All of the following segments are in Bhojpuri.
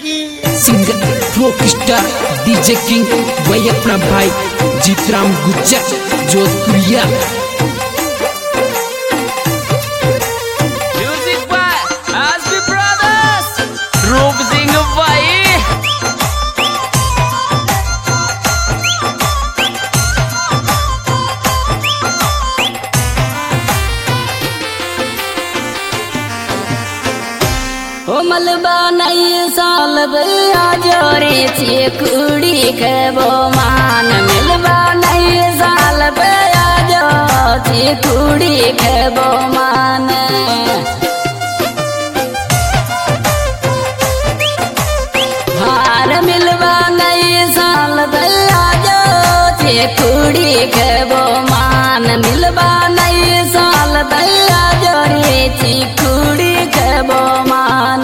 Singer rock star DJ king वही अपना भाई Jeetram Gujjar Jodhpuriya. Music by Asbi brothers, Roop Singh भाई। मलबा नई साल बया जोरे छे कुड़ी के बो मान मिलबा नई साल बया जो छे कुड़ी के बो मान हार मिलबा नई साल बया जो छे कुड़ी के बो मान मिलबा नई साल बया जोरे छे कुड़ी के बो मान।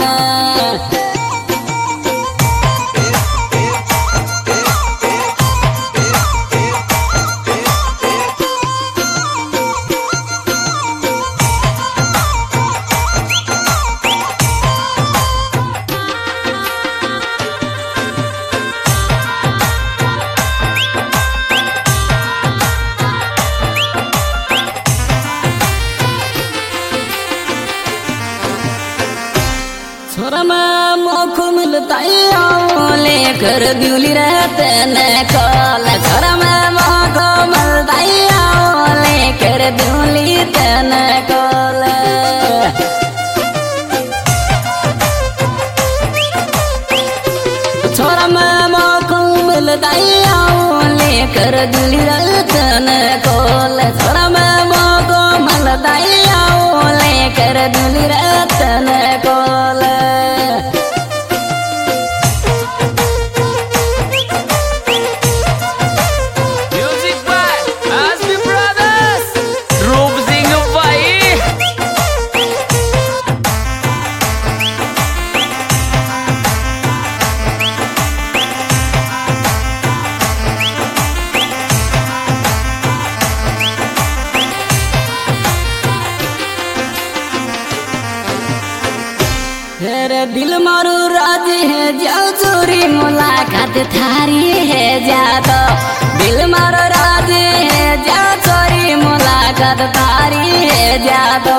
छोरा में मोखो मिलता लेकर ब्यूली रहते न कल छोरा में मोखो मिलता लेकर ब्यूली तन कल छोरा में मोखो मिलता लेकर ब्यूली रहते न कल छोरा में मोखो मिलता लेकर ब्यूली रहते न कल। दिल मारू राजी है जाओ चोरी मुलाकात थारी है जातो दिल मारो राजी है जाओ चोरी मुलाकात थारी है जातो।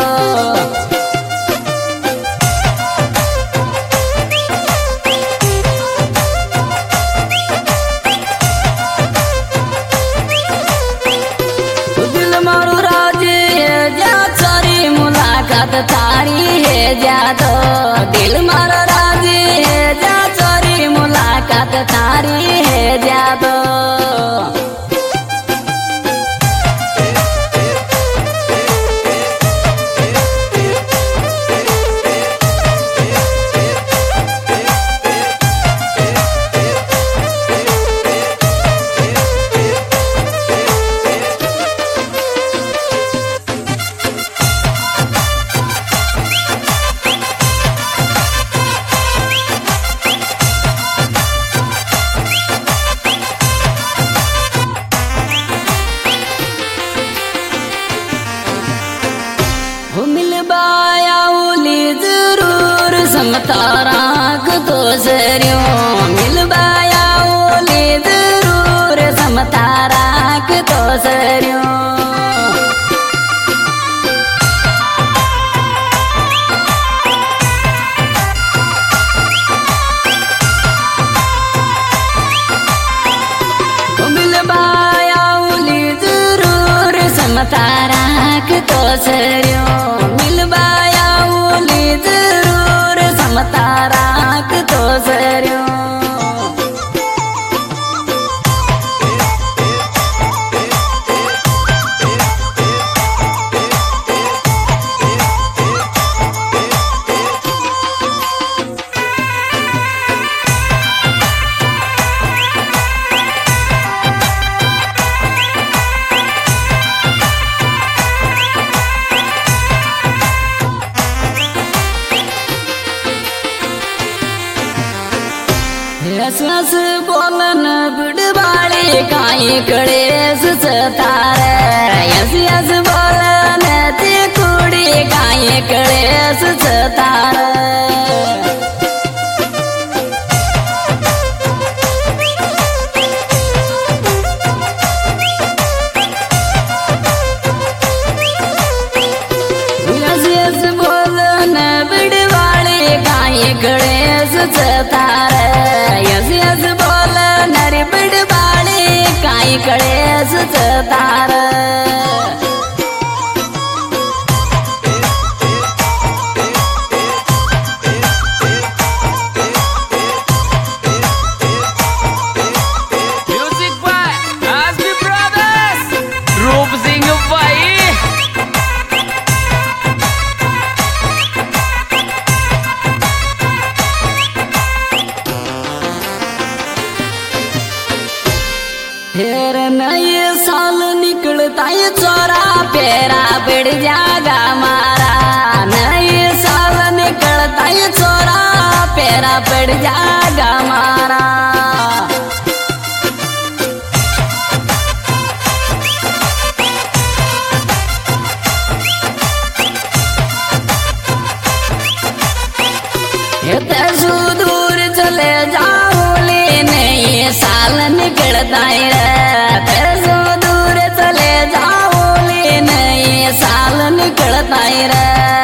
दिल मारू राजी है जाओ चोरी मुलाकात थारी है जातो दिल मारो राजी है जा चोरी मुलाकात थारी है जादो। मिलबाया उली जरूर समताराक तो सरियों मिलबाया उली जरूर समताराक तो सरियों मिलबाया उली जरूर समताराक तो सरियों मिलबाया उली जरूर समताराक तो सरियों। हस बोलन बुढ़बाड़ी काई कड़ेस सतारे हस बोलन ती कुड़ी काई कड़ेस सतारे सुचतार यस यस बोल नरी बिडबाळी काही कळे सुचतार Music by Asbi Brothers, Roop Singh Bhai. फिर नए साल निकलता है चोरा पेरा बढ़ जागा मारा नए साल निकलता है चोरा पेरा बढ़ जागा मारा तू दूर चले जाओ ले नए साल निकलता है तू दूर चले जाओ ले नए साल निकलता है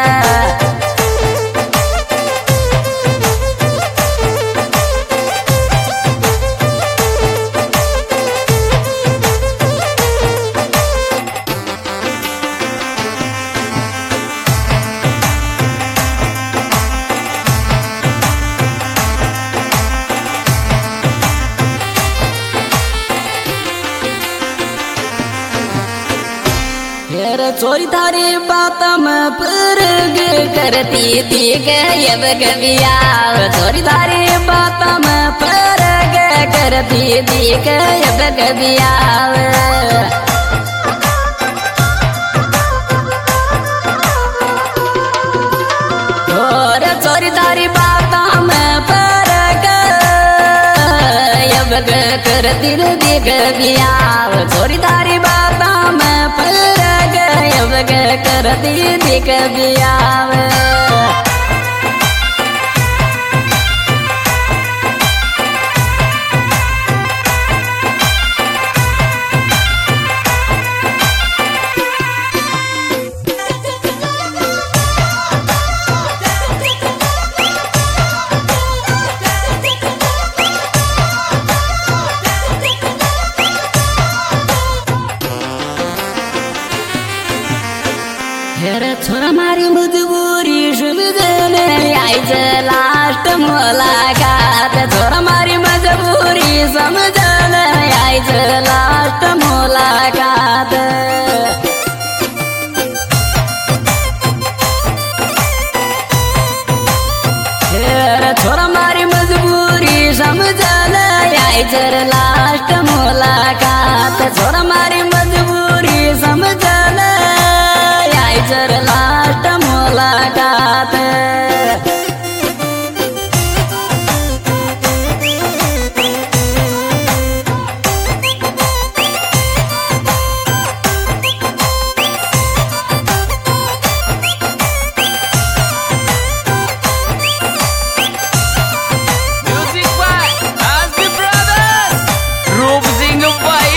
फिर चोरी थारी बात में परग करती थी गयब गबिया चोरी थारी बात में परग करती थी गयब गबिया और चोरी थारी बात में परग यब करती थी गबिया चोरी थारी बात में परग कर दी दिख बियाव छोरा मारी मजबूरी सुविधन आईज लास्ट मुलाकात छोरा मारी मजबूरी समझन आईज लास्ट मुलाकात छोरा मारी मजबूरी समझन आईज लास्ट मुलाकात छोरा मारी मजबूरी समझन जर लास्ट मुलाकात Music by Asbi Brothers, Roop Singh Bhai.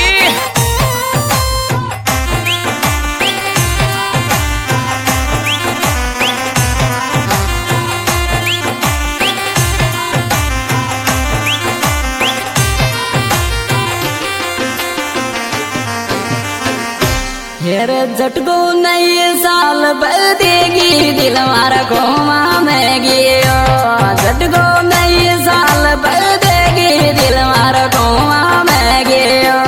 फिर झटको नई साल बदेगी दिल मारा कोमा में गियो झटको नई साल बदेगी दिल मारा कोमा में गियो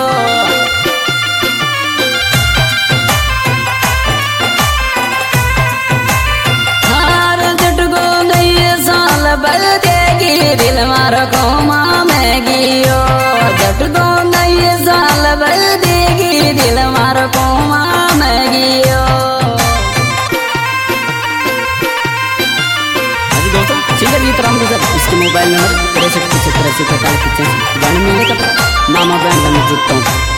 हार झटको नई साल बदेगी दिल मारा कोमा में गियो झटको नई साल बदेगी दिल मारा कोमा में गियो दोस्तों सिंगर गीतराम गुजर इसके मोबाइल नंबर 63 75 41 गाने मिलने का मामा ब्रांड में जुड़ता हूँ